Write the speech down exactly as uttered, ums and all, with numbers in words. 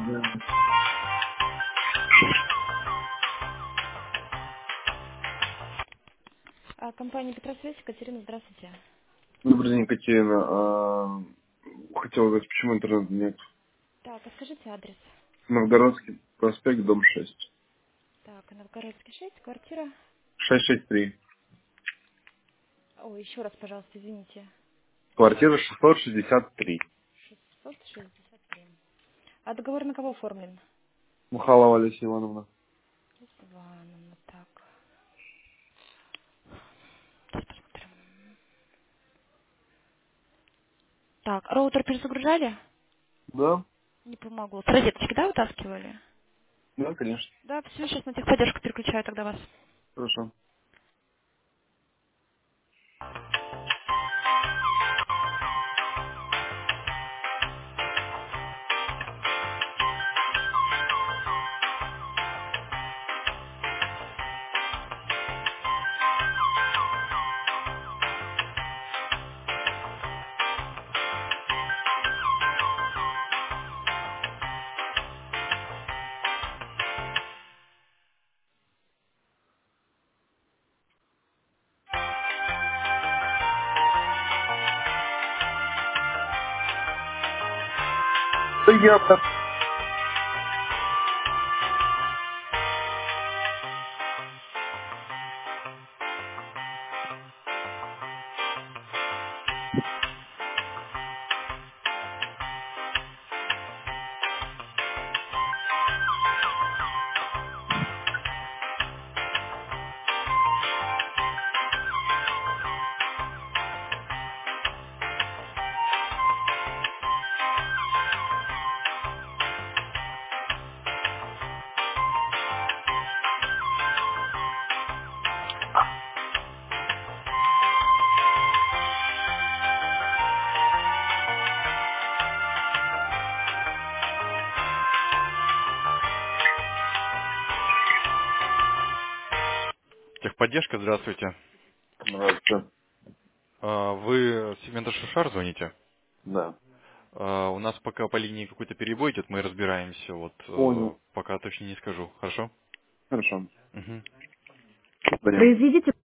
Да. А, компания Петросвязь, Екатерина, здравствуйте. Добрый день, Екатерина. А, хотел узнать, почему интернета нет. Так, а скажите адрес. Новгородский проспект, дом шесть. Так, Новгородский шесть, квартира. шестьсот шестьдесят три. Ой, еще раз, пожалуйста, извините. Квартира шестьсот шестьдесят три. шестьсот шестьдесят три. А договор на кого оформлен? Мухалова Олеся Ивановна. Ивановна, так. Сейчас посмотрим. Так, роутер перезагружали? Да? Не помогло. С розеточки, да, вытаскивали? Да, конечно. Да, все, сейчас на техподдержку переключаю тогда вас. Хорошо. Да я так. Техподдержка, здравствуйте. Здравствуйте. А, Вы с сегмента Шушар звоните? Да. А, У нас пока по линии какой-то перебой идет, мы разбираемся, вот э, Понял. пока точно не скажу. Хорошо? Хорошо. Мгм. Понял. Произведите